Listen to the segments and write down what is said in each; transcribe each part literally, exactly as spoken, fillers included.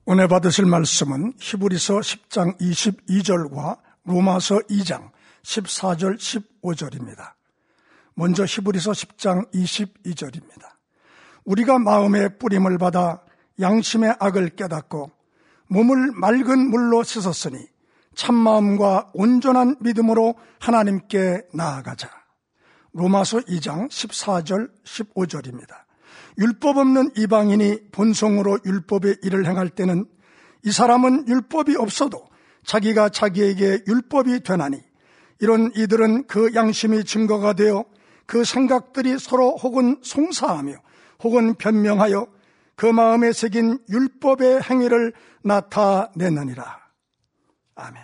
오늘 받으실 말씀은 히브리서 십 장 이십이 절과 로마서 이 장 십사 절 십오 절입니다. 먼저 히브리서 십 장 이십이 절입니다. 우리가 마음의 뿌림을 받아 양심의 악을 깨닫고 몸을 맑은 물로 씻었으니 참마음과 온전한 믿음으로 하나님께 나아가자. 로마서 이 장 십사 절 십오 절입니다. 율법 없는 이방인이 본성으로 율법의 일을 행할 때는 이 사람은 율법이 없어도 자기가 자기에게 율법이 되나니 이런 이들은 그 양심이 증거가 되어 그 생각들이 서로 혹은 송사하며 혹은 변명하여 그 마음에 새긴 율법의 행위를 나타내느니라. 아멘.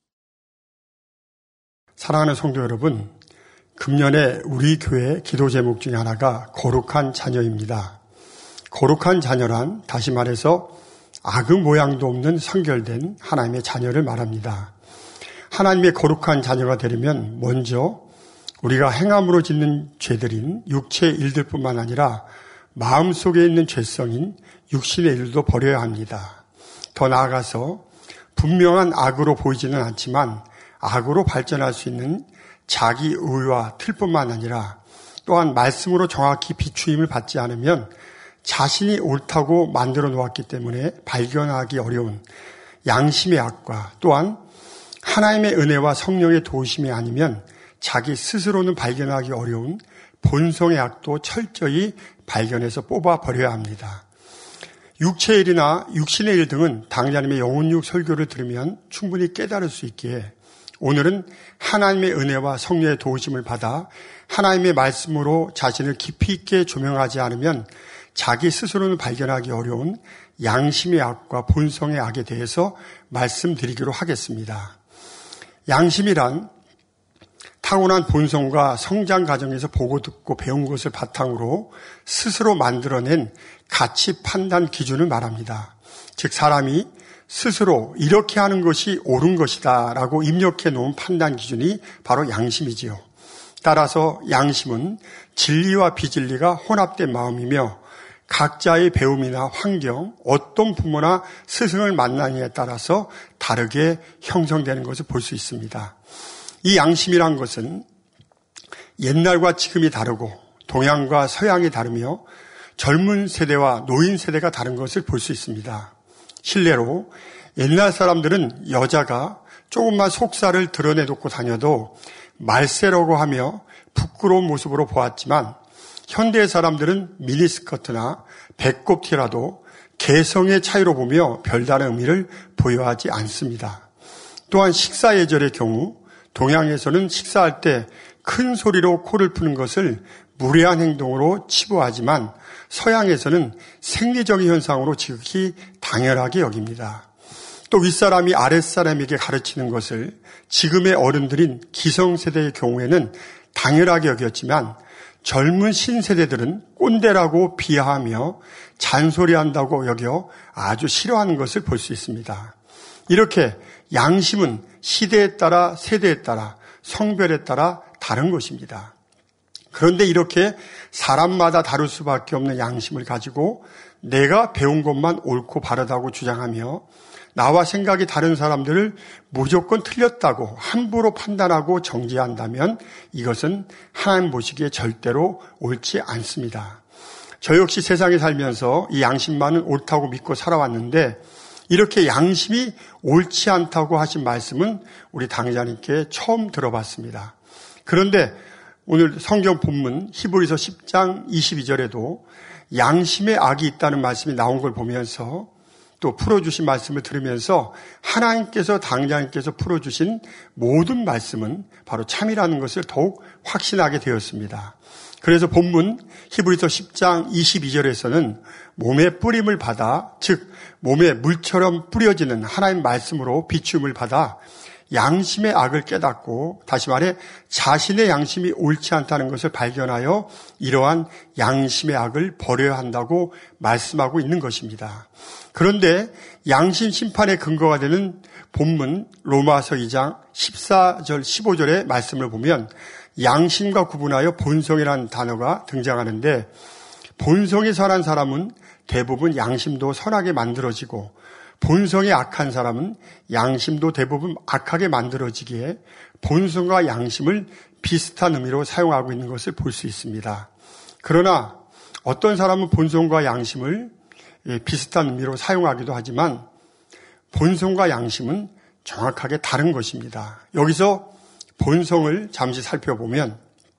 사랑하는 성도 여러분, 금년에 우리 교회 기도 제목 중에 하나가 거룩한 자녀입니다. 거룩한 자녀란 다시 말해서 악의 모양도 없는 성결된 하나님의 자녀를 말합니다. 하나님의 거룩한 자녀가 되려면 먼저 우리가 행함으로 짓는 죄들인 육체의 일들뿐만 아니라 마음속에 있는 죄성인 육신의 일도 버려야 합니다. 더 나아가서 분명한 악으로 보이지는 않지만 악으로 발전할 수 있는 자기 의와 틀뿐만 아니라 또한 말씀으로 정확히 비추임을 받지 않으면 자신이 옳다고 만들어 놓았기 때문에 발견하기 어려운 양심의 악과 또한 하나님의 은혜와 성령의 도우심이 아니면 자기 스스로는 발견하기 어려운 본성의 악도 철저히 발견해서 뽑아버려야 합니다. 육체의 일이나 육신의 일 등은 당자님의 영혼육 설교를 들으면 충분히 깨달을 수 있기에 오늘은 하나님의 은혜와 성령의 도우심을 받아 하나님의 말씀으로 자신을 깊이 있게 조명하지 않으면 자기 스스로는 발견하기 어려운 양심의 악과 본성의 악에 대해서 말씀드리기로 하겠습니다. 양심이란 타고난 본성과 성장 과정에서 보고 듣고 배운 것을 바탕으로 스스로 만들어낸 가치 판단 기준을 말합니다. 즉 사람이 스스로 이렇게 하는 것이 옳은 것이다 라고 입력해 놓은 판단 기준이 바로 양심이지요. 따라서 양심은 진리와 비진리가 혼합된 마음이며 각자의 배움이나 환경, 어떤 부모나 스승을 만나느냐에 따라서 다르게 형성되는 것을 볼 수 있습니다. 이 양심이란 것은 옛날과 지금이 다르고 동양과 서양이 다르며 젊은 세대와 노인 세대가 다른 것을 볼 수 있습니다. 실례로 옛날 사람들은 여자가 조금만 속살을 드러내놓고 다녀도 말세라고 하며 부끄러운 모습으로 보았지만 현대 사람들은 미니스커트나 배꼽티라도 개성의 차이로 보며 별다른 의미를 부여하지 않습니다. 또한 식사 예절의 경우 동양에서는 식사할 때 큰 소리로 코를 푸는 것을 무례한 행동으로 치부하지만 서양에서는 생리적인 현상으로 지극히 당연하게 여깁니다. 또 윗사람이 아랫사람에게 가르치는 것을 지금의 어른들인 기성세대의 경우에는 당연하게 여겼지만 젊은 신세대들은 꼰대라고 비하하며 잔소리한다고 여겨 아주 싫어하는 것을 볼 수 있습니다. 이렇게 양심은 시대에 따라 세대에 따라 성별에 따라 다른 것입니다. 그런데 이렇게 사람마다 다를 수밖에 없는 양심을 가지고 내가 배운 것만 옳고 바르다고 주장하며 나와 생각이 다른 사람들을 무조건 틀렸다고 함부로 판단하고 정죄한다면 이것은 하나님 보시기에 절대로 옳지 않습니다. 저 역시 세상에 살면서 이 양심만은 옳다고 믿고 살아왔는데 이렇게 양심이 옳지 않다고 하신 말씀은 우리 당자님께 처음 들어봤습니다. 그런데 오늘 성경 본문 히브리서 십 장 이십이 절에도 양심의 악이 있다는 말씀이 나온 걸 보면서 또 풀어주신 말씀을 들으면서 하나님께서 당자님께서 풀어주신 모든 말씀은 바로 참이라는 것을 더욱 확신하게 되었습니다. 그래서 본문 히브리서 십 장 이십이 절에서는 몸의 뿌림을 받아 즉 몸에 물처럼 뿌려지는 하나님 말씀으로 비춤을 받아 양심의 악을 깨닫고 다시 말해 자신의 양심이 옳지 않다는 것을 발견하여 이러한 양심의 악을 버려야 한다고 말씀하고 있는 것입니다. 그런데 양심 심판의 근거가 되는 본문 로마서 이 장 십사 절 십오 절의 말씀을 보면 양심과 구분하여 본성이라는 단어가 등장하는데 본성이 선한 사람은 대부분 양심도 선하게 만들어지고 본성이 악한 사람은 양심도 대부분 악하게 만들어지기에 본성과 양심을 비슷한 의미로 사용하고 있는 것을 볼 수 있습니다. 그러나 어떤 사람은 본성과 양심을 비슷한 의미로 사용하기도 하지만 본성과 양심은 정확하게 다른 것입니다. 여기서 본성을 잠시 살펴보면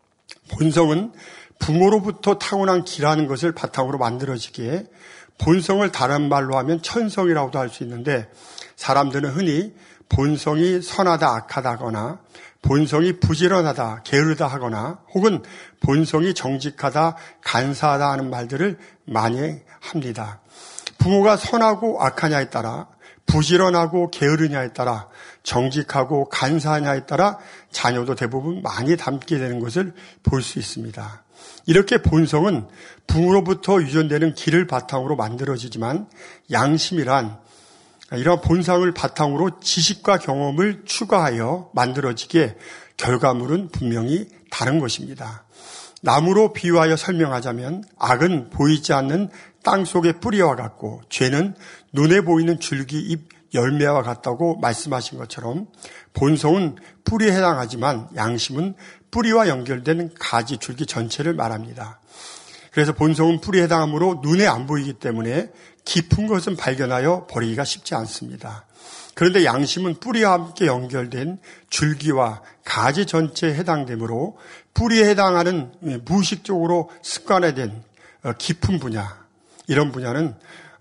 본성은 부모로부터 타고난 기라는 것을 바탕으로 만들어지기에 본성을 다른 말로 하면 천성이라고도 할 수 있는데 사람들은 흔히 본성이 선하다 악하다거나 본성이 부지런하다 게으르다 하거나 혹은 본성이 정직하다 간사하다 하는 말들을 많이 합니다. 부모가 선하고 악하냐에 따라 부지런하고 게으르냐에 따라 정직하고 간사하냐에 따라 자녀도 대부분 많이 닮게 되는 것을 볼 수 있습니다. 이렇게 본성은 부모로부터 유전되는 기를 바탕으로 만들어지지만 양심이란 이러한 본성을 바탕으로 지식과 경험을 추가하여 만들어지기에 결과물은 분명히 다른 것입니다. 나무로 비유하여 설명하자면 악은 보이지 않는 땅 속의 뿌리와 같고 죄는 눈에 보이는 줄기, 잎, 열매와 같다고 말씀하신 것처럼 본성은 뿌리에 해당하지만 양심은 뿌리와 연결된 가지, 줄기 전체를 말합니다. 그래서 본성은 뿌리에 해당하므로 눈에 안 보이기 때문에 깊은 것은 발견하여 버리기가 쉽지 않습니다. 그런데 양심은 뿌리와 함께 연결된 줄기와 가지 전체에 해당되므로 뿌리에 해당하는 무의식적으로 습관화된 깊은 분야, 이런 분야는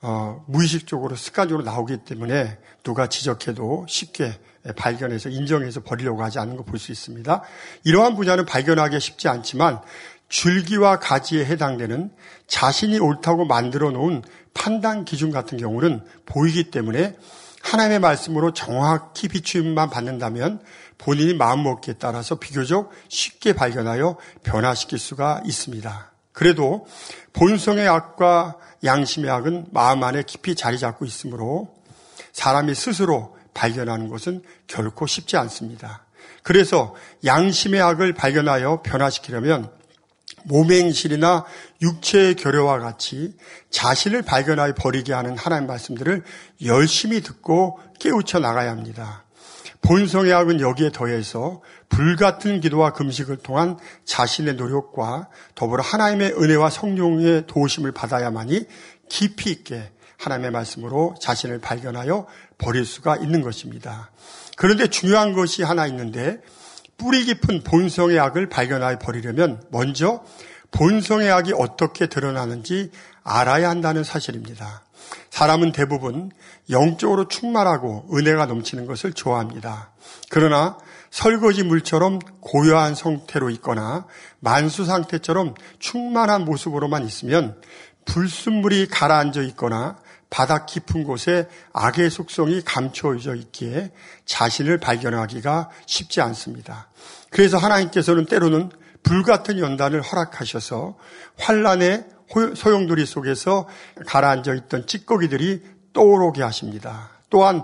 무의식적으로 습관적으로 나오기 때문에 누가 지적해도 쉽게 발견해서 인정해서 버리려고 하지 않는 거 볼 수 있습니다. 이러한 분야는 발견하기 쉽지 않지만 줄기와 가지에 해당되는 자신이 옳다고 만들어 놓은 판단 기준 같은 경우는 보이기 때문에 하나님의 말씀으로 정확히 비추임만 받는다면 본인이 마음먹기에 따라서 비교적 쉽게 발견하여 변화시킬 수가 있습니다. 그래도 본성의 악과 양심의 악은 마음 안에 깊이 자리 잡고 있으므로 사람이 스스로 발견하는 것은 결코 쉽지 않습니다. 그래서 양심의 악을 발견하여 변화시키려면 몸의 행실이나 육체의 결여와 같이 자신을 발견하여 버리게 하는 하나님의 말씀들을 열심히 듣고 깨우쳐 나가야 합니다. 본성의 악은 여기에 더해서 불같은 기도와 금식을 통한 자신의 노력과 더불어 하나님의 은혜와 성령의 도우심을 받아야만이 깊이 있게 하나님의 말씀으로 자신을 발견하여 버릴 수가 있는 것입니다. 그런데 중요한 것이 하나 있는데 뿌리 깊은 본성의 악을 발견하여 버리려면 먼저 본성의 악이 어떻게 드러나는지 알아야 한다는 사실입니다. 사람은 대부분 영적으로 충만하고 은혜가 넘치는 것을 좋아합니다. 그러나 설거지 물처럼 고요한 상태로 있거나 만수 상태처럼 충만한 모습으로만 있으면 불순물이 가라앉아 있거나 바닥 깊은 곳에 악의 속성이 감춰져 있기에 자신을 발견하기가 쉽지 않습니다. 그래서 하나님께서는 때로는 불같은 연단을 허락하셔서 환란의 소용돌이 속에서 가라앉아 있던 찌꺼기들이 떠오르게 하십니다. 또한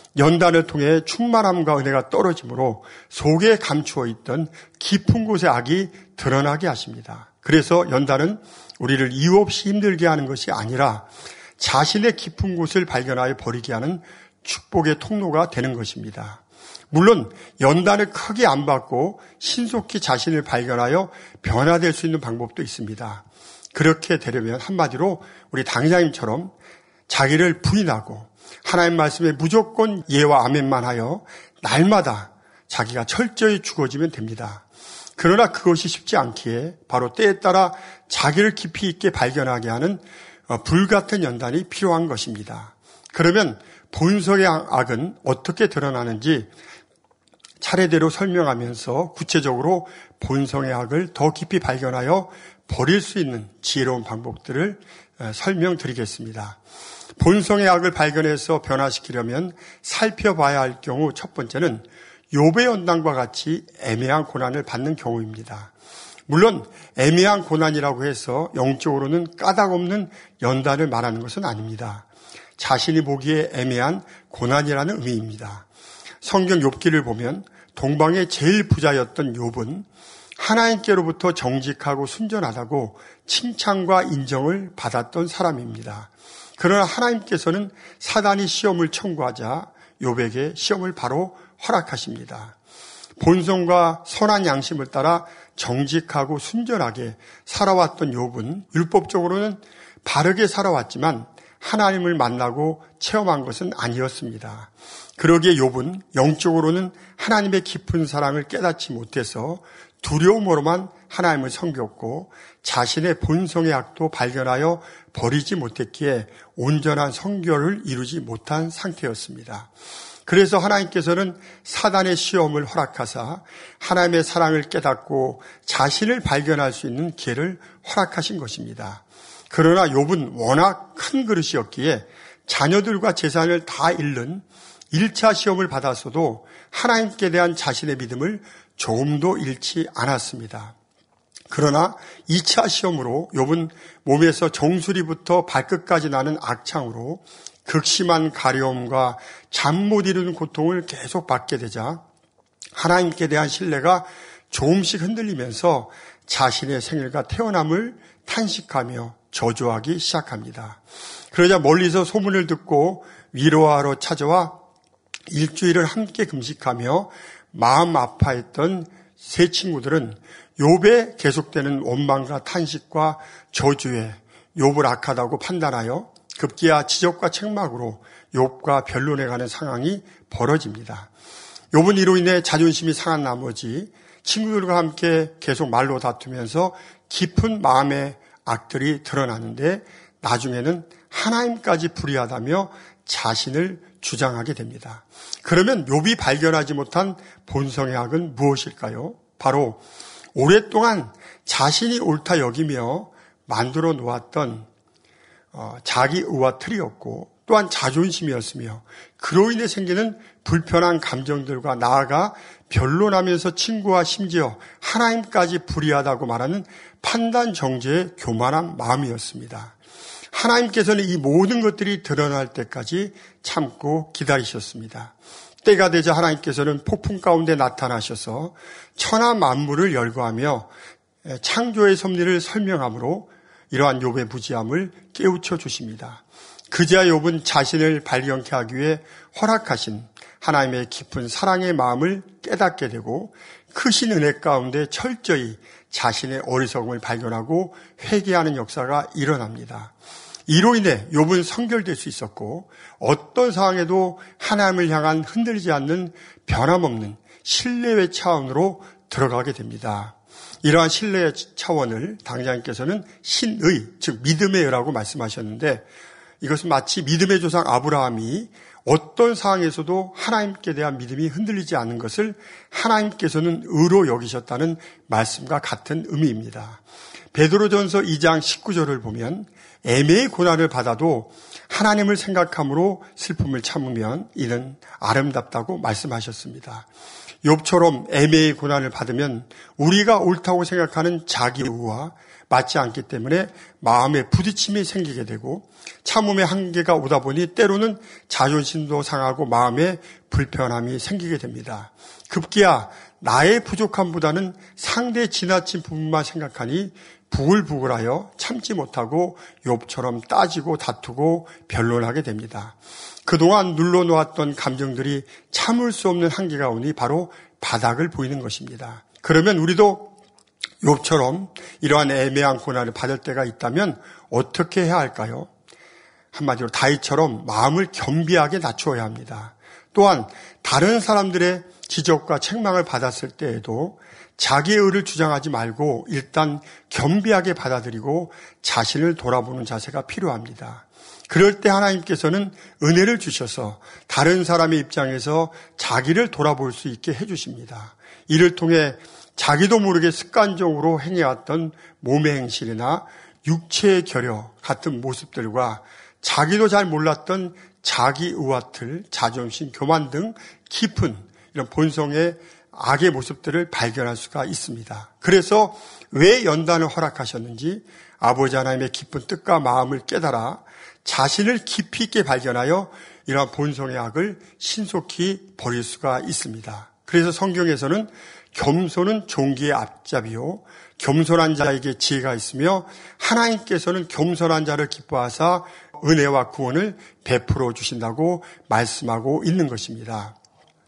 연단을 통해 충만함과 은혜가 떨어지므로 속에 감추어 있던 깊은 곳의 악이 드러나게 하십니다. 그래서 연단은 우리를 이유 없이 힘들게 하는 것이 아니라 자신의 깊은 곳을 발견하여 버리게 하는 축복의 통로가 되는 것입니다. 물론 연단을 크게 안 받고 신속히 자신을 발견하여 변화될 수 있는 방법도 있습니다. 그렇게 되려면 한마디로 우리 당장님처럼 자기를 부인하고 하나님 말씀에 무조건 예와 아멘만 하여 날마다 자기가 철저히 죽어지면 됩니다. 그러나 그것이 쉽지 않기에 바로 때에 따라 자기를 깊이 있게 발견하게 하는 불같은 연단이 필요한 것입니다. 그러면 본성의 악은 어떻게 드러나는지 차례대로 설명하면서 구체적으로 본성의 악을 더 깊이 발견하여 버릴 수 있는 지혜로운 방법들을 설명드리겠습니다. 본성의 악을 발견해서 변화시키려면 살펴봐야 할 경우 첫 번째는 욥의 연단과 같이 애매한 고난을 받는 경우입니다. 물론 애매한 고난이라고 해서 영적으로는 까닭없는 연단을 말하는 것은 아닙니다. 자신이 보기에 애매한 고난이라는 의미입니다. 성경 욥기를 보면 동방의 제일 부자였던 욥은 하나님께로부터 정직하고 순전하다고 칭찬과 인정을 받았던 사람입니다. 그러나 하나님께서는 사단이 시험을 청구하자 욥에게 시험을 바로 허락하십니다. 본성과 선한 양심을 따라 정직하고 순전하게 살아왔던 욥은 율법적으로는 바르게 살아왔지만 하나님을 만나고 체험한 것은 아니었습니다. 그러기에 욥은 영적으로는 하나님의 깊은 사랑을 깨닫지 못해서 두려움으로만 하나님을 섬겼고 자신의 본성의 악도 발견하여 버리지 못했기에 온전한 성결을 이루지 못한 상태였습니다. 그래서 하나님께서는 사단의 시험을 허락하사 하나님의 사랑을 깨닫고 자신을 발견할 수 있는 기회를 허락하신 것입니다. 그러나 욥은 워낙 큰 그릇이었기에 자녀들과 재산을 다 잃는 일 차 시험을 받았어도 하나님께 대한 자신의 믿음을 조금도 잃지 않았습니다. 그러나 이 차 시험으로 욥은 몸에서 정수리부터 발끝까지 나는 악창으로 극심한 가려움과 잠 못 이루는 고통을 계속 받게 되자 하나님께 대한 신뢰가 조금씩 흔들리면서 자신의 생일과 태어남을 탄식하며 저주하기 시작합니다. 그러자 멀리서 소문을 듣고 위로하러 찾아와 일주일을 함께 금식하며 마음 아파했던 세 친구들은 욥의 계속되는 원망과 탄식과 저주에 욥을 악하다고 판단하여 급기야 지적과 책망으로 욥과 변론해가는 상황이 벌어집니다. 욥은 이로 인해 자존심이 상한 나머지 친구들과 함께 계속 말로 다투면서 깊은 마음의 악들이 드러나는데 나중에는 하나님까지 불의하다며 자신을 주장하게 됩니다. 그러면 욥이 발견하지 못한 본성의 악은 무엇일까요? 바로 오랫동안 자신이 옳다 여기며 만들어 놓았던 자기 의와 틀이었고 또한 자존심이었으며 그로 인해 생기는 불편한 감정들과 나아가 변론하면서 친구와 심지어 하나님까지 불의하다고 말하는 판단 정죄의 교만한 마음이었습니다. 하나님께서는 이 모든 것들이 드러날 때까지 참고 기다리셨습니다. 때가 되자 하나님께서는 폭풍 가운데 나타나셔서 천하 만물을 열거하며 창조의 섭리를 설명함으로 이러한 욥의 무지함을 깨우쳐 주십니다. 그제야 욥은 자신을 발견케 하기 위해 허락하신 하나님의 깊은 사랑의 마음을 깨닫게 되고 크신 은혜 가운데 철저히 자신의 어리석음을 발견하고 회개하는 역사가 일어납니다. 이로 인해 욥은 성결될 수 있었고 어떤 상황에도 하나님을 향한 흔들리지 않는 변함없는 신뢰의 차원으로 들어가게 됩니다. 이러한 신뢰의 차원을 당장님께서는 신의, 즉 믿음의 의라고 말씀하셨는데 이것은 마치 믿음의 조상 아브라함이 어떤 상황에서도 하나님께 대한 믿음이 흔들리지 않는 것을 하나님께서는 의로 여기셨다는 말씀과 같은 의미입니다. 베드로전서 이 장 십구 절을 보면 애매의 고난을 받아도 하나님을 생각함으로 슬픔을 참으면 이는 아름답다고 말씀하셨습니다. 욥처럼 애매의 고난을 받으면 우리가 옳다고 생각하는 자기 의와 맞지 않기 때문에 마음에 부딪힘이 생기게 되고 참음의 한계가 오다 보니 때로는 자존심도 상하고 마음에 불편함이 생기게 됩니다. 급기야 나의 부족함보다는 상대의 지나친 부분만 생각하니 부글부글하여 참지 못하고 욥처럼 따지고 다투고 변론하게 됩니다. 그동안 눌러놓았던 감정들이 참을 수 없는 한계가 오니 바로 바닥을 보이는 것입니다. 그러면 우리도 욥처럼 이러한 애매한 고난을 받을 때가 있다면 어떻게 해야 할까요? 한마디로 다윗처럼 마음을 겸비하게 낮추어야 합니다. 또한 다른 사람들의 지적과 책망을 받았을 때에도 자기의 의를 주장하지 말고 일단 겸비하게 받아들이고 자신을 돌아보는 자세가 필요합니다. 그럴 때 하나님께서는 은혜를 주셔서 다른 사람의 입장에서 자기를 돌아볼 수 있게 해주십니다. 이를 통해 자기도 모르게 습관적으로 행해왔던 몸의 행실이나 육체의 결여 같은 모습들과 자기도 잘 몰랐던 자기 의와틀, 자존심, 교만 등 깊은 이런 본성의 악의 모습들을 발견할 수가 있습니다. 그래서 왜 연단을 허락하셨는지 아버지 하나님의 깊은 뜻과 마음을 깨달아 자신을 깊이 있게 발견하여 이러한 본성의 악을 신속히 버릴 수가 있습니다. 그래서 성경에서는 겸손은 종기의 앞잡이요 겸손한 자에게 지혜가 있으며 하나님께서는 겸손한 자를 기뻐하사 은혜와 구원을 베풀어 주신다고 말씀하고 있는 것입니다.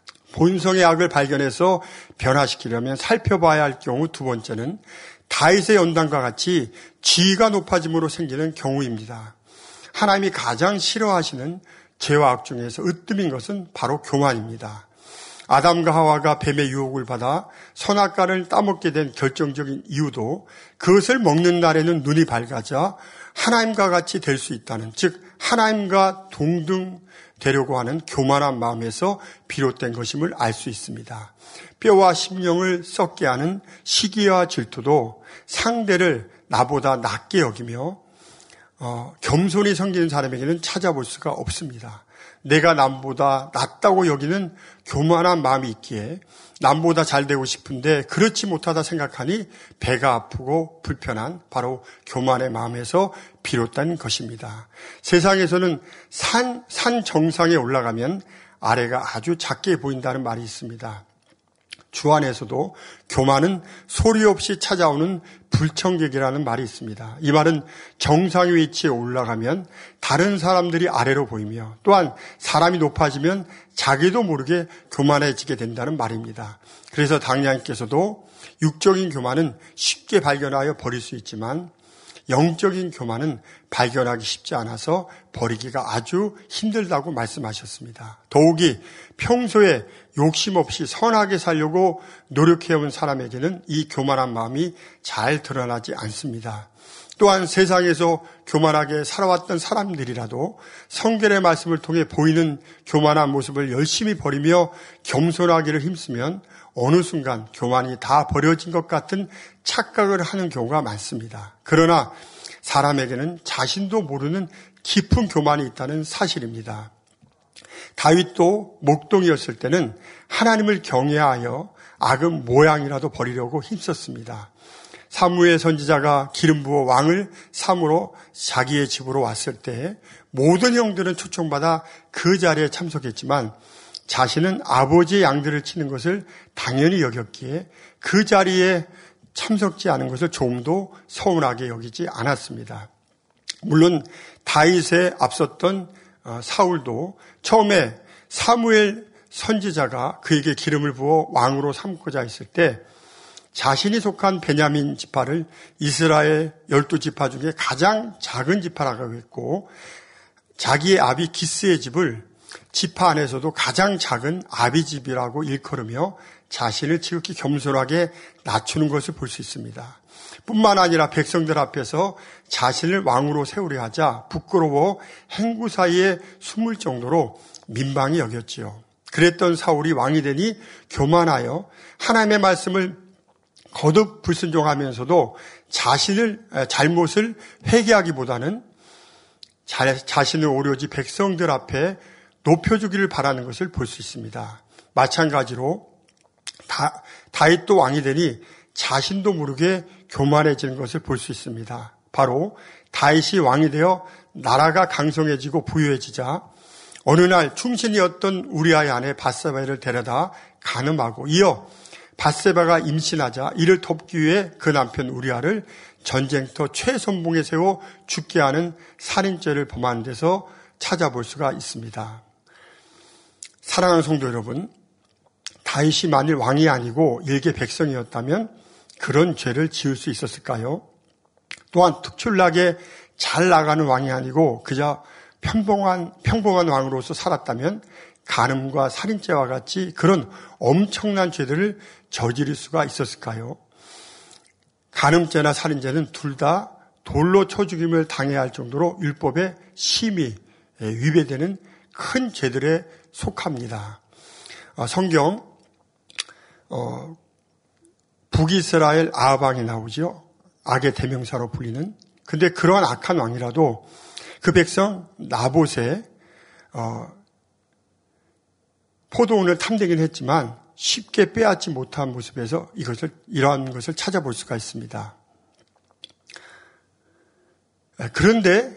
본성의 악을 발견해서 변화시키려면 살펴봐야 할 경우 두 번째는 다윗의 연단과 같이 지위가 높아짐으로 생기는 경우입니다. 하나님이 가장 싫어하시는 죄와 악 중에서 으뜸인 것은 바로 교만입니다. 아담과 하와가 뱀의 유혹을 받아 선악과를 따먹게 된 결정적인 이유도 그것을 먹는 날에는 눈이 밝아져 하나님과 같이 될 수 있다는, 즉 하나님과 동등 되려고 하는 교만한 마음에서 비롯된 것임을 알 수 있습니다. 뼈와 심령을 썩게 하는 시기와 질투도 상대를 나보다 낮게 여기며 어, 겸손히 섬기는 사람에게는 찾아볼 수가 없습니다. 내가 남보다 낫다고 여기는 교만한 마음이 있기에 남보다 잘 되고 싶은데 그렇지 못하다 생각하니 배가 아프고 불편한 바로 교만의 마음에서 비롯된 것입니다. 세상에서는 산, 산 정상에 올라가면 아래가 아주 작게 보인다는 말이 있습니다. 주 안에서도 교만은 소리 없이 찾아오는 불청객이라는 말이 있습니다. 이 말은 정상 위치에 올라가면 다른 사람들이 아래로 보이며 또한 사람이 높아지면 자기도 모르게 교만해지게 된다는 말입니다. 그래서 당장님께서도 육적인 교만은 쉽게 발견하여 버릴 수 있지만 영적인 교만은 발견하기 쉽지 않아서 버리기가 아주 힘들다고 말씀하셨습니다. 더욱이 평소에 욕심 없이 선하게 살려고 노력해온 사람에게는 이 교만한 마음이 잘 드러나지 않습니다. 또한 세상에서 교만하게 살아왔던 사람들이라도 성결의 말씀을 통해 보이는 교만한 모습을 열심히 버리며 겸손하기를 힘쓰면 어느 순간 교만이 다 버려진 것 같은 착각을 하는 경우가 많습니다. 그러나 사람에게는 자신도 모르는 깊은 교만이 있다는 사실입니다. 다윗도 목동이었을 때는 하나님을 경외하여 악은 모양이라도 버리려고 힘썼습니다. 사무엘 선지자가 기름 부어 왕을 삼으러 자기의 집으로 왔을 때 모든 형들은 초청받아 그 자리에 참석했지만 자신은 아버지의 양들을 치는 것을 당연히 여겼기에 그 자리에 참석지 않은 것을 조금도 서운하게 여기지 않았습니다. 물론 다윗에 앞섰던 사울도 처음에 사무엘 선지자가 그에게 기름을 부어 왕으로 삼고자 했을 때 자신이 속한 베냐민 지파를 이스라엘 열두 지파 중에 가장 작은 지파라고 했고 자기의 아비 기스의 집을 지파 안에서도 가장 작은 아비 집이라고 일컬으며 자신을 지극히 겸손하게 낮추는 것을 볼 수 있습니다. 뿐만 아니라 백성들 앞에서 자신을 왕으로 세우려 하자 부끄러워 행구 사이에 숨을 정도로 민망히 여겼지요. 그랬던 사울이 왕이 되니 교만하여 하나님의 말씀을 거듭 불순종하면서도 자신을 잘못을 회개하기보다는 자신을 오로지 백성들 앞에 높여주기를 바라는 것을 볼 수 있습니다. 마찬가지로 다, 다윗도 왕이 되니 자신도 모르게 교만해지는 것을 볼 수 있습니다. 바로 다윗이 왕이 되어 나라가 강성해지고 부유해지자 어느 날 충신이었던 우리아의 아내 밧세바를 데려다 간음하고 이어 밧세바가 임신하자 이를 돕기 위해 그 남편 우리아를 전쟁터 최선봉에 세워 죽게 하는 살인죄를 범한 데서 찾아볼 수가 있습니다. 사랑하는 성도 여러분, 다윗이 만일 왕이 아니고 일개 백성이었다면 그런 죄를 지을 수 있었을까요? 또한 특출나게 잘 나가는 왕이 아니고 그저 평범한, 평범한 왕으로서 살았다면 간음과 살인죄와 같이 그런 엄청난 죄들을 저지를 수가 있었을까요? 간음죄나 살인죄는 둘 다 돌로 쳐 죽임을 당해야 할 정도로 율법에 심히 위배되는 큰 죄들에 속합니다. 성경 어, 북이스라엘 아합왕이 나오죠. 악의 대명사로 불리는. 근데 그러한 악한 왕이라도 그 백성 나봇에 어, 포도원을 탐내긴 했지만 쉽게 빼앗지 못한 모습에서 이것을 이러한 것을 찾아볼 수가 있습니다. 그런데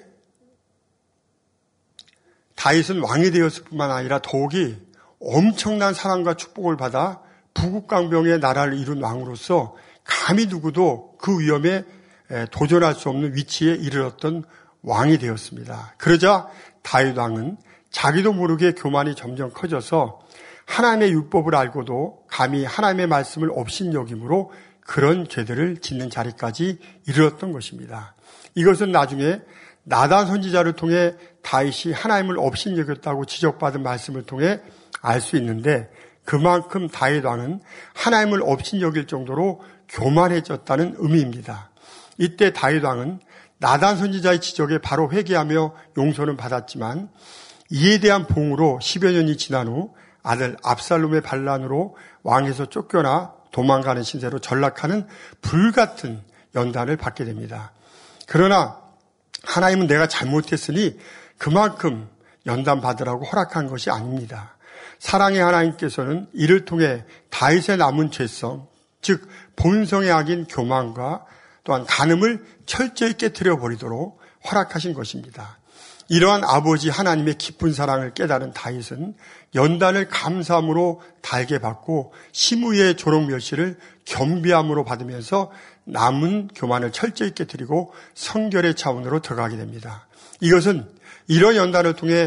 다윗은 왕이 되었을 뿐만 아니라 더욱이 엄청난 사랑과 축복을 받아 부국강병의 나라를 이룬 왕으로서 감히 누구도 그 위험에 도전할 수 없는 위치에 이르렀던 왕이 되었습니다. 그러자 다윗 왕은 자기도 모르게 교만이 점점 커져서 하나님의 율법을 알고도 감히 하나님의 말씀을 업신여김으로 그런 죄들을 짓는 자리까지 이르렀던 것입니다. 이것은 나중에 나단 선지자를 통해 다윗이 하나님을 업신여겼다고 지적받은 말씀을 통해 알 수 있는데, 그만큼 다윗 왕은 하나님을 업신여길 정도로 교만해졌다는 의미입니다. 이때 다윗 왕은 나단 선지자의 지적에 바로 회개하며 용서는 받았지만, 이에 대한 봉으로 십여 년이 지난 후 아들 압살롬의 반란으로 왕에서 쫓겨나 도망가는 신세로 전락하는 불같은 연단을 받게 됩니다. 그러나 하나님은 내가 잘못했으니 그만큼 연단 받으라고 허락한 것이 아닙니다. 사랑의 하나님께서는 이를 통해 다윗의 남은 죄성, 즉 본성의 악인 교만과 또한 간음을 철저히 깨트려 버리도록 허락하신 것입니다. 이러한 아버지 하나님의 깊은 사랑을 깨달은 다윗은 연단을 감사함으로 달게 받고 시므이의 조롱 멸시를 겸비함으로 받으면서 남은 교만을 철저히 깨트리고 성결의 차원으로 들어가게 됩니다. 이것은 이런 연단을 통해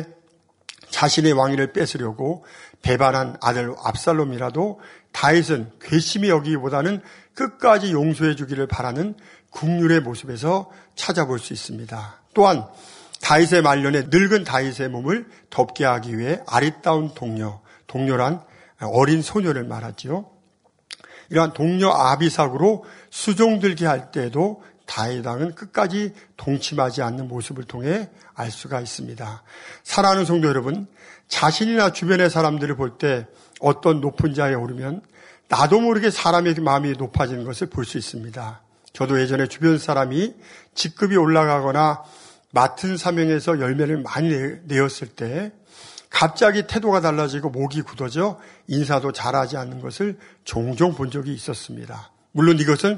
자신의 왕위를 뺏으려고 배반한 아들 압살롬이라도 다윗은 괘씸히 여기기보다는 끝까지 용서해 주기를 바라는 국률의 모습에서 찾아볼 수 있습니다. 또한 다윗의 말년에 늙은 다윗의 몸을 덮게 하기 위해 아리따운 동료, 동료란 어린 소녀를 말하지요. 이러한 동료 아비삭으로 수종 들게 할 때에도 다윗 왕은 끝까지 동침하지 않는 모습을 통해 알 수가 있습니다. 사랑하는 성도 여러분, 자신이나 주변의 사람들을 볼 때 어떤 높은 자리에 오르면 나도 모르게 사람의 마음이 높아지는 것을 볼 수 있습니다. 저도 예전에 주변 사람이 직급이 올라가거나 맡은 사명에서 열매를 많이 내었을 때 갑자기 태도가 달라지고 목이 굳어져 인사도 잘하지 않는 것을 종종 본 적이 있었습니다. 물론 이것은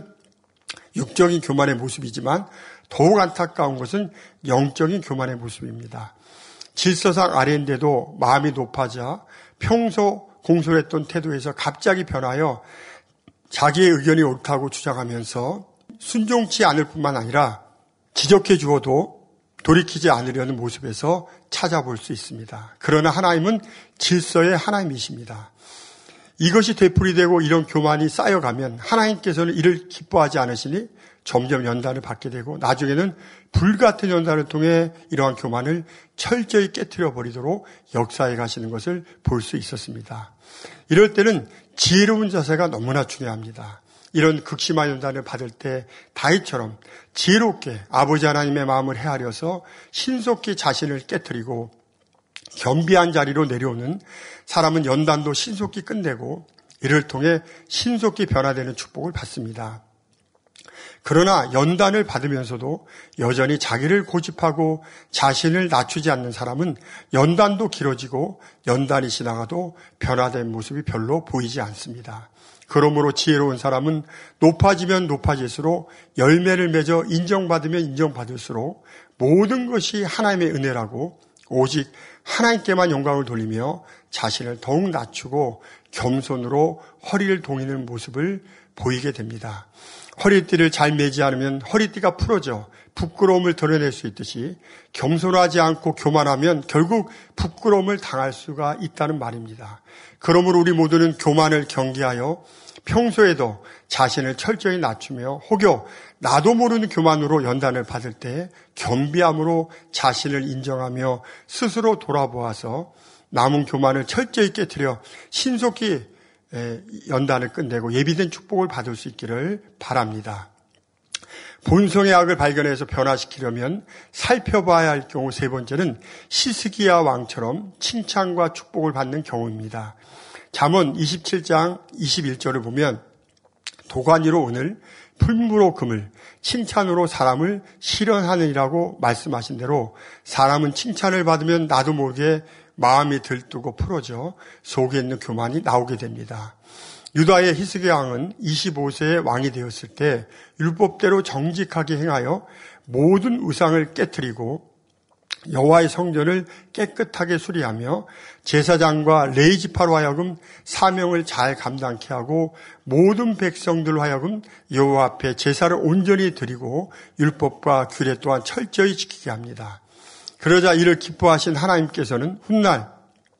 육적인 교만의 모습이지만 더욱 안타까운 것은 영적인 교만의 모습입니다. 질서상 아래인데도 마음이 높아져 평소 공손했던 태도에서 갑자기 변하여 자기의 의견이 옳다고 주장하면서 순종치 않을 뿐만 아니라 지적해 주어도 돌이키지 않으려는 모습에서 찾아볼 수 있습니다. 그러나 하나님은 질서의 하나님이십니다. 이것이 되풀이되고 이런 교만이 쌓여가면 하나님께서는 이를 기뻐하지 않으시니 점점 연단을 받게 되고 나중에는 불같은 연단을 통해 이러한 교만을 철저히 깨트려 버리도록 역사해 가시는 것을 볼 수 있었습니다. 이럴 때는 지혜로운 자세가 너무나 중요합니다. 이런 극심한 연단을 받을 때 다윗처럼 지혜롭게 아버지 하나님의 마음을 헤아려서 신속히 자신을 깨트리고 겸비한 자리로 내려오는 사람은 연단도 신속히 끝내고 이를 통해 신속히 변화되는 축복을 받습니다. 그러나 연단을 받으면서도 여전히 자기를 고집하고 자신을 낮추지 않는 사람은 연단도 길어지고 연단이 지나가도 변화된 모습이 별로 보이지 않습니다. 그러므로 지혜로운 사람은 높아지면 높아질수록 열매를 맺어 인정받으면 인정받을수록 모든 것이 하나님의 은혜라고 오직 하나님께만 영광을 돌리며 자신을 더욱 낮추고 겸손으로 허리를 동이는 모습을 보이게 됩니다. 허리띠를 잘 매지 않으면 허리띠가 풀어져 부끄러움을 드러낼 수 있듯이 겸손하지 않고 교만하면 결국 부끄러움을 당할 수가 있다는 말입니다. 그러므로 우리 모두는 교만을 경계하여 평소에도 자신을 철저히 낮추며 혹여 나도 모르는 교만으로 연단을 받을 때 겸비함으로 자신을 인정하며 스스로 돌아보아서 남은 교만을 철저히 깨트려 신속히 연단을 끝내고 예비된 축복을 받을 수 있기를 바랍니다. 본성의 악을 발견해서 변화시키려면 살펴봐야 할 경우 세 번째는 시스기야 왕처럼 칭찬과 축복을 받는 경우입니다. 잠언 이십칠 장 이십일 절을 보면 도가니로 은을 풀무로 금을 칭찬으로 사람을 실현하느니라고 말씀하신 대로 사람은 칭찬을 받으면 나도 모르게 마음이 들뜨고 풀어져 속에 있는 교만이 나오게 됩니다. 유다의 히스기야 왕은 이십오 세에 왕이 되었을 때 율법대로 정직하게 행하여 모든 우상을 깨트리고 여호와의 성전을 깨끗하게 수리하며 제사장과 레위 지파로 하여금 사명을 잘 감당케 하고 모든 백성들로 하여금 여호와 앞에 제사를 온전히 드리고 율법과 규례 또한 철저히 지키게 합니다. 그러자 이를 기뻐하신 하나님께서는 훗날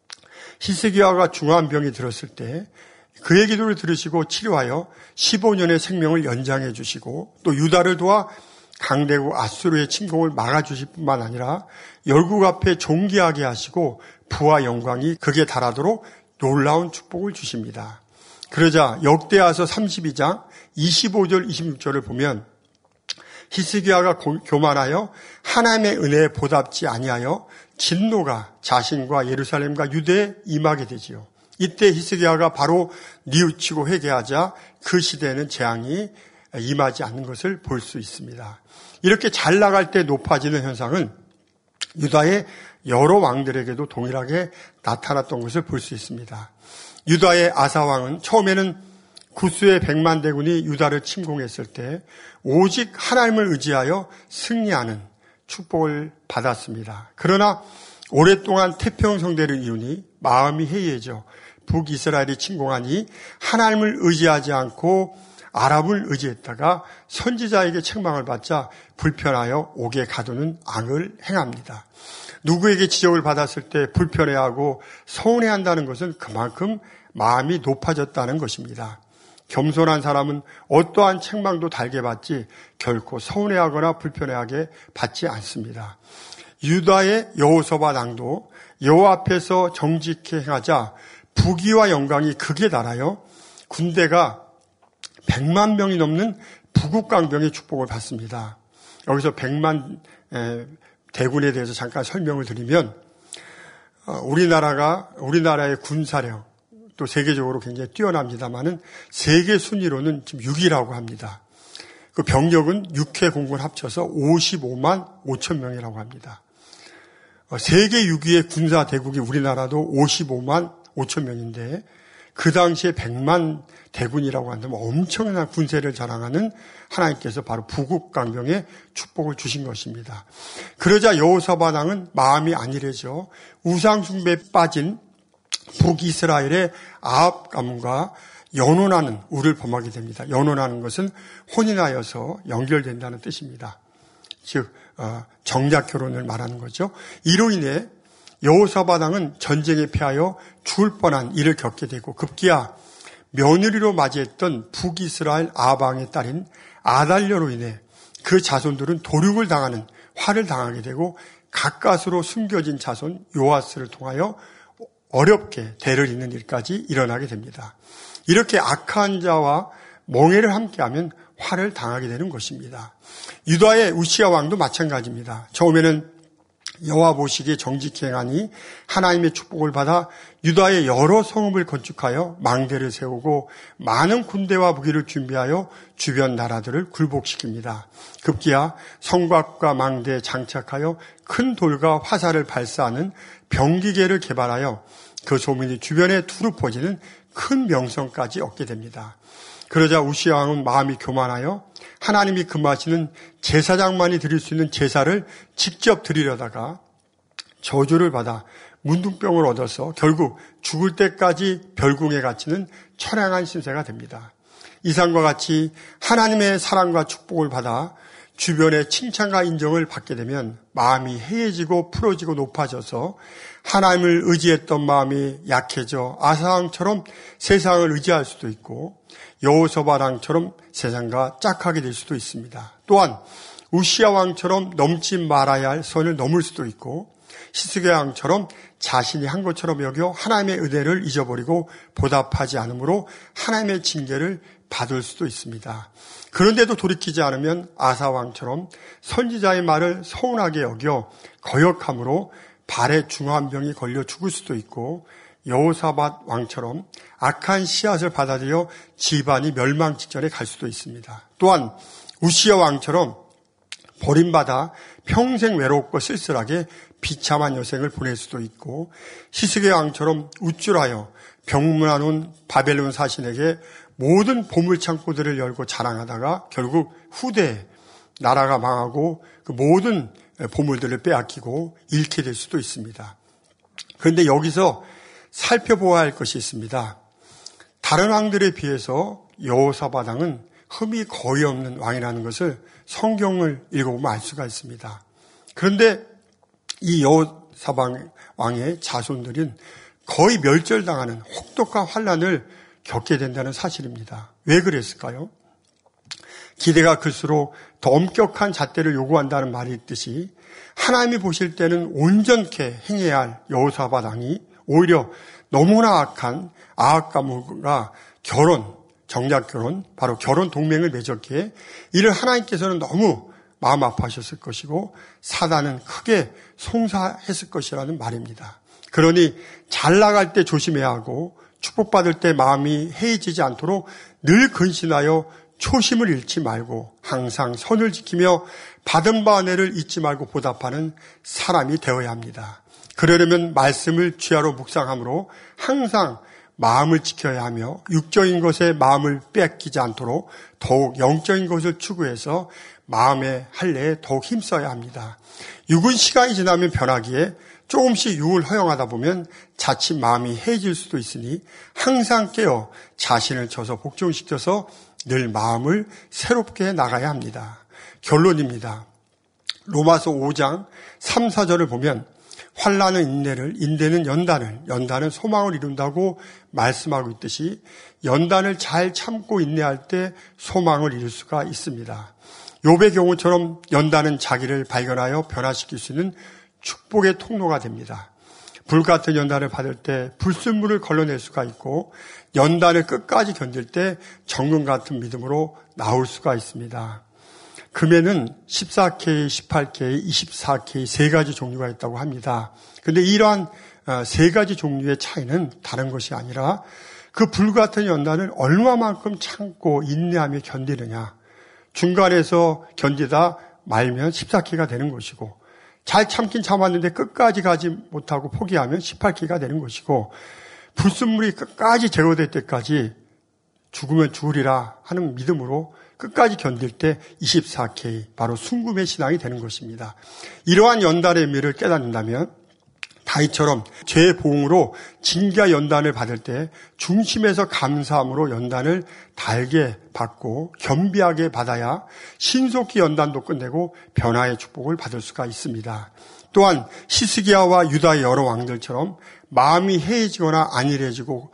히스기야가 중한 병이 들었을 때 그의 기도를 들으시고 치료하여 십오 년의 생명을 연장해 주시고 또 유다를 도와 강대국 아수르의 침공을 막아주실 뿐만 아니라 열국 앞에 존귀하게 하시고 부와 영광이 극에 달하도록 놀라운 축복을 주십니다. 그러자 역대하서 삼십이 장 이십오 절 이십육 절을 보면 히스기야가 교만하여 하나님의 은혜에 보답지 아니하여 진노가 자신과 예루살렘과 유대에 임하게 되지요. 이때 히스기야가 바로 뉘우치고 회개하자 그 시대에는 재앙이 임하지 않는 것을 볼 수 있습니다. 이렇게 잘 나갈 때 높아지는 현상은 유다의 여러 왕들에게도 동일하게 나타났던 것을 볼 수 있습니다. 유다의 아사 왕은 처음에는 구스의 백만 대군이 유다를 침공했을 때 오직 하나님을 의지하여 승리하는 축복을 받았습니다. 그러나 오랫동안 태평성대를 이루니 마음이 해이해져 북이스라엘이 침공하니 하나님을 의지하지 않고 아람을 의지했다가 선지자에게 책망을 받자 불편하여 옥에 가두는 악을 행합니다. 누구에게 지적을 받았을 때 불편해하고 서운해한다는 것은 그만큼 마음이 높아졌다는 것입니다. 겸손한 사람은 어떠한 책망도 달게 받지 결코 서운해하거나 불편해하게 받지 않습니다. 유다의 여호사밧 왕도 여호와 앞에서 정직히 행하자 부귀와 영광이 극에 달하여 군대가 백만 명이 넘는 부국강병의 축복을 받습니다. 여기서 백만 대군에 대해서 잠깐 설명을 드리면 우리나라가 우리나라의 군사력 또 세계적으로 굉장히 뛰어납니다만은 세계 순위로는 지금 육 위라고 합니다. 그 병력은 육 회 공군 합쳐서 오십오만 오천 명이라고 합니다. 세계 육 위의 군사 대국이 우리나라도 오십오만 오천 명인데 그 당시에 백만 대군이라고 한다면 엄청난 군세를 자랑하는 하나님께서 바로 부국강병의 축복을 주신 것입니다. 그러자 여호사밧 왕은 마음이 안일해져 우상숭배에 빠진 북이스라엘의 아합 가문과 연혼하는 우를 범하게 됩니다. 연혼하는 것은 혼인하여서 연결된다는 뜻입니다. 즉 정략 결혼을 말하는 거죠. 이로 인해 여호사밧 왕은 전쟁에 패하여 죽을 뻔한 일을 겪게 되고 급기야 며느리로 맞이했던 북이스라엘 아합 왕의 딸인 아달랴로 인해 그 자손들은 도륙을 당하는 화를 당하게 되고 가까스로 숨겨진 자손 요아스를 통하여 어렵게 대를 잇는 일까지 일어나게 됩니다. 이렇게 악한 자와 멍해를 함께하면 화를 당하게 되는 것입니다. 유다의 우시야 왕도 마찬가지입니다. 처음에는 여호와 보시기에 정직히 행하니 하나님의 축복을 받아 유다의 여러 성읍을 건축하여 망대를 세우고 많은 군대와 무기를 준비하여 주변 나라들을 굴복시킵니다. 급기야 성곽과 망대에 장착하여 큰 돌과 화살을 발사하는 병기계를 개발하여 그 소문이 주변에 두루 퍼지는 큰 명성까지 얻게 됩니다. 그러자 우시야 왕은 마음이 교만하여 하나님이 금하시는 제사장만이 드릴 수 있는 제사를 직접 드리려다가 저주를 받아 문둥병을 얻어서 결국 죽을 때까지 별궁에 갇히는 처량한 신세가 됩니다. 이상과 같이 하나님의 사랑과 축복을 받아 주변의 칭찬과 인정을 받게 되면 마음이 해해지고 풀어지고 높아져서 하나님을 의지했던 마음이 약해져 아사왕처럼 세상을 의지할 수도 있고 여호사밧 왕처럼 세상과 짝하게 될 수도 있습니다. 또한 우시야 왕처럼 넘지 말아야 할 선을 넘을 수도 있고 히스기야 왕처럼 자신이 한 것처럼 여겨 하나님의 은혜를 잊어버리고 보답하지 않으므로 하나님의 징계를 받을 수도 있습니다. 그런데도 돌이키지 않으면 아사 왕처럼 선지자의 말을 서운하게 여겨 거역함으로 발에 중한 병이 걸려 죽을 수도 있고 여호사밧 왕처럼 악한 씨앗을 받아들여 집안이 멸망 직전에 갈 수도 있습니다. 또한 우시야 왕처럼 버림받아 평생 외롭고 쓸쓸하게 비참한 여생을 보낼 수도 있고 히스기야 왕처럼 우쭐하여 병문안 바벨론 사신에게 모든 보물창고들을 열고 자랑하다가 결국 후대에 나라가 망하고 그 모든 보물들을 빼앗기고 잃게 될 수도 있습니다. 그런데 여기서 살펴보아야 할 것이 있습니다. 다른 왕들에 비해서 여호사밧 왕은 흠이 거의 없는 왕이라는 것을 성경을 읽어보면 알 수가 있습니다. 그런데 이 여호사밧 왕의 자손들은 거의 멸절당하는 혹독한 환난을 겪게 된다는 사실입니다. 왜 그랬을까요? 기대가 클수록 더 엄격한 잣대를 요구한다는 말이 있듯이 하나님이 보실 때는 온전케 행해야 할 여호사밧 왕이 오히려 너무나 악한 아합과 결혼, 정략 결혼, 바로 결혼 동맹을 맺었기에 이를 하나님께서는 너무 마음 아파하셨을 것이고 사단은 크게 송사했을 것이라는 말입니다. 그러니 잘 나갈 때 조심해야 하고 축복받을 때 마음이 해이지지 않도록 늘 근신하여 초심을 잃지 말고 항상 선을 지키며 받은 바 은혜를 잊지 말고 보답하는 사람이 되어야 합니다. 그러려면 말씀을 주야로 묵상함으로 항상 마음을 지켜야 하며 육적인 것에 마음을 뺏기지 않도록 더욱 영적인 것을 추구해서 마음의 할례에 더욱 힘써야 합니다. 육은 시간이 지나면 변하기에 조금씩 육을 허용하다 보면 자칫 마음이 해질 수도 있으니 항상 깨어 자신을 쳐서 복종시켜서 늘 마음을 새롭게 나가야 합니다. 결론입니다. 로마서 오 장 삼, 사 절을 보면 환난은 인내를, 인내는 연단을, 연단은 소망을 이룬다고 말씀하고 있듯이 연단을 잘 참고 인내할 때 소망을 이룰 수가 있습니다. 욥의 경우처럼 연단은 자기를 발견하여 변화시킬 수 있는 축복의 통로가 됩니다. 불같은 연단을 받을 때 불순물을 걸러낼 수가 있고 연단을 끝까지 견딜 때 정금 같은 믿음으로 나올 수가 있습니다. 금에는 십사 케이, 십팔 케이, 이십사 케이 세 가지 종류가 있다고 합니다. 그런데 이러한 세 가지 종류의 차이는 다른 것이 아니라 그 불같은 연단을 얼마만큼 참고 인내하며 견디느냐. 중간에서 견디다 말면 십사 케이가 되는 것이고 잘 참긴 참았는데 끝까지 가지 못하고 포기하면 십팔 케이가 되는 것이고 불순물이 끝까지 제거될 때까지 죽으면 죽으리라 하는 믿음으로 끝까지 견딜 때 이십사 케이, 바로 순금의 신앙이 되는 것입니다. 이러한 연단의 의미를 깨닫는다면 다윗처럼 죄의 보응으로 징계와 연단을 받을 때 중심에서 감사함으로 연단을 달게 받고 겸비하게 받아야 신속히 연단도 끝내고 변화의 축복을 받을 수가 있습니다. 또한 히스기야와 유다의 여러 왕들처럼 마음이 해이지거나 안일해지고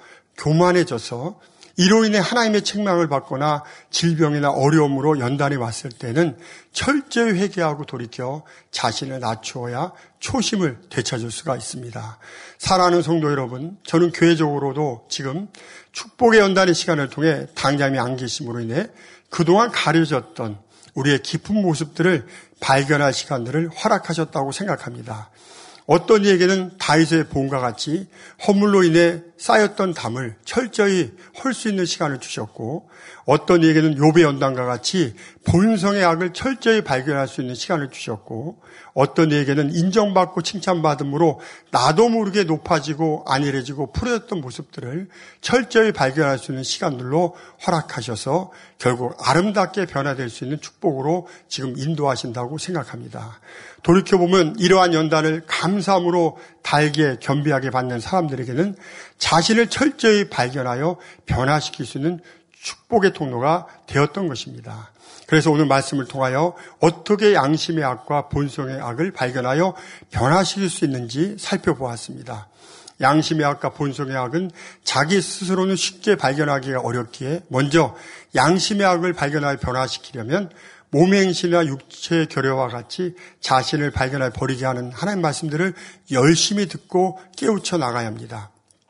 교만해져서 이로 인해 하나님의 책망을 받거나 질병이나 어려움으로 연단이 왔을 때는 철저히 회개하고 돌이켜 자신을 낮추어야 초심을 되찾을 수가 있습니다. 사랑하는 성도 여러분, 저는 교회적으로도 지금 축복의 연단의 시간을 통해 당장이 안 계심으로 인해 그동안 가려졌던 우리의 깊은 모습들을 발견할 시간들을 허락하셨다고 생각합니다. 어떤 이에게는 다윗의 보응과 같이 허물로 인해 쌓였던 담을 철저히 헐 수 있는 시간을 주셨고, 어떤 이에게는 욥의 연단과 같이 본성의 악을 철저히 발견할 수 있는 시간을 주셨고, 어떤 이에게는 인정받고 칭찬받음으로 나도 모르게 높아지고 안일해지고 푸려졌던 모습들을 철저히 발견할 수 있는 시간들로 허락하셔서 결국 아름답게 변화될 수 있는 축복으로 지금 인도하신다고 생각합니다. 돌이켜보면 이러한 연단을 감사함으로 달게 겸비하게 받는 사람들에게는 자신을 철저히 발견하여 변화시킬 수 있는 축복의 통로가 되었던 것입니다. 그래서 오늘 말씀을 통하여 어떻게 양심의 악과 본성의 악을 발견하여 변화시킬 수 있는지 살펴보았습니다. 양심의 악과 본성의 악은 자기 스스로는 쉽게 발견하기가 어렵기에 먼저 양심의 악을 발견하여 변화시키려면 몸의 행실이나 육체의 결여와 같이 자신을 발견하여 버리게 하는 하나님 말씀들을 열심히 듣고 깨우쳐 나가야 합니다.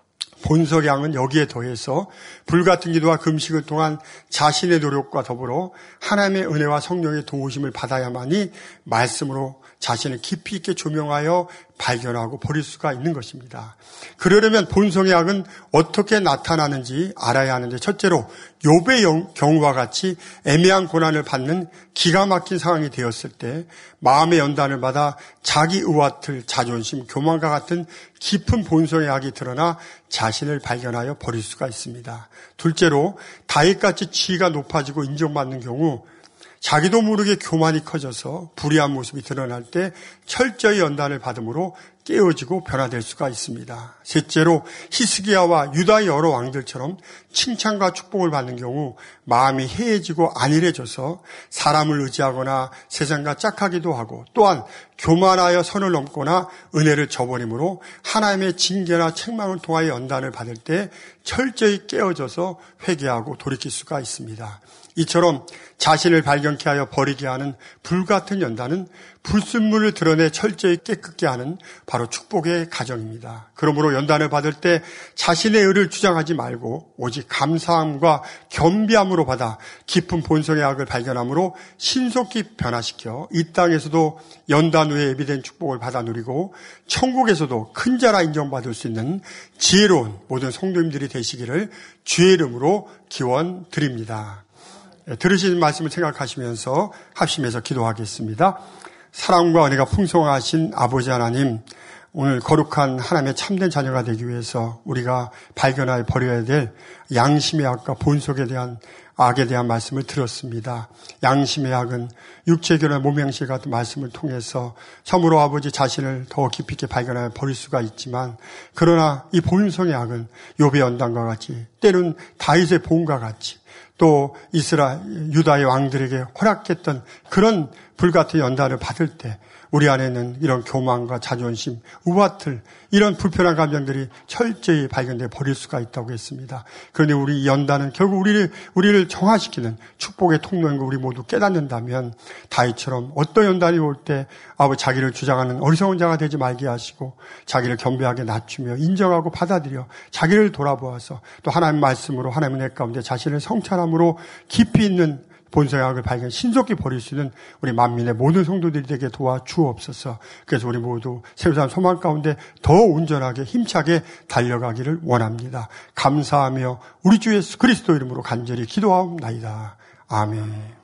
본성의 악은 여기에 더해서 불같은 기도와 금식을 통한 자신의 노력과 더불어 하나님의 은혜와 성령의 도우심을 받아야만이 말씀으로 자신을 깊이 있게 조명하여 발견하고 버릴 수가 있는 것입니다. 그러려면 본성의 악은 어떻게 나타나는지 알아야 하는데, 첫째로 욥의 경우와 같이 애매한 고난을 받는 기가 막힌 상황이 되었을 때 마음의 연단을 받아 자기 의와틀, 자존심, 교만과 같은 깊은 본성의 악이 드러나 자신을 발견하여 버릴 수가 있습니다. 둘째로 다윗같이 지위가 높아지고 인정받는 경우 자기도 모르게 교만이 커져서 불의한 모습이 드러날 때 철저히 연단을 받음으로 깨어지고 변화될 수가 있습니다. 셋째로 히스기야와 유다의 여러 왕들처럼 칭찬과 축복을 받는 경우 마음이 해해지고 안일해져서 사람을 의지하거나 세상과 짝하기도 하고, 또한 교만하여 선을 넘거나 은혜를 저버림으로 하나님의 징계나 책망을 통하여 연단을 받을 때 철저히 깨어져서 회개하고 돌이킬 수가 있습니다. 이처럼 자신을 발견케 하여 버리게 하는 불같은 연단은 불순물을 드러내 철저히 깨끗게 하는 바로 축복의 가정입니다. 그러므로 연단을 받을 때 자신의 의를 주장하지 말고 오직 감사함과 겸비함으로 받아 깊은 본성의 악을 발견함으로 신속히 변화시켜 이 땅에서도 연단 후에 예비된 축복을 받아 누리고 천국에서도 큰 자라 인정받을 수 있는 지혜로운 모든 성도님들이 되시기를 주의 이름으로 기원드립니다. 들으신 말씀을 생각하시면서 합심해서 기도하겠습니다. 사랑과 은혜가 풍성하신 아버지 하나님, 오늘 거룩한 하나님의 참된 자녀가 되기 위해서 우리가 발견하여 버려야 될 양심의 악과 본속에 대한 악에 대한 말씀을 들었습니다. 양심의 악은 육체결의 모명실 같은 말씀을 통해서 참으로 아버지 자신을 더 깊이 있게 발견하여 버릴 수가 있지만, 그러나 이 본성의 악은 욥의 연단과 같이, 때로는 다윗의 보응과 같이, 또 이스라엘 유다의 왕들에게 허락했던 그런 불같은 연단을 받을 때 우리 안에는 이런 교만과 자존심, 우화틀, 이런 불편한 감정들이 철저히 발견돼 버릴 수가 있다고 했습니다. 그런데 우리 이 연단은 결국 우리를, 우리를 정화시키는 축복의 통로인 걸 우리 모두 깨닫는다면 다윗처럼 어떤 연단이 올 때 아버지 자기를 주장하는 어리석은 자가 되지 말게 하시고 자기를 겸비하게 낮추며 인정하고 받아들여 자기를 돌아보아서 또 하나님 말씀으로 하나님의 은혜 가운데 자신을 성찰함으로 깊이 있는 본성의 악을 발견 신속히 버릴 수 있는 우리 만민의 모든 성도들이 되게 도와주옵소서. 그래서 우리 모두 새로운 소망 가운데 더 온전하게 힘차게 달려가기를 원합니다. 감사하며 우리 주 예수 그리스도 이름으로 간절히 기도하옵나이다. 아멘.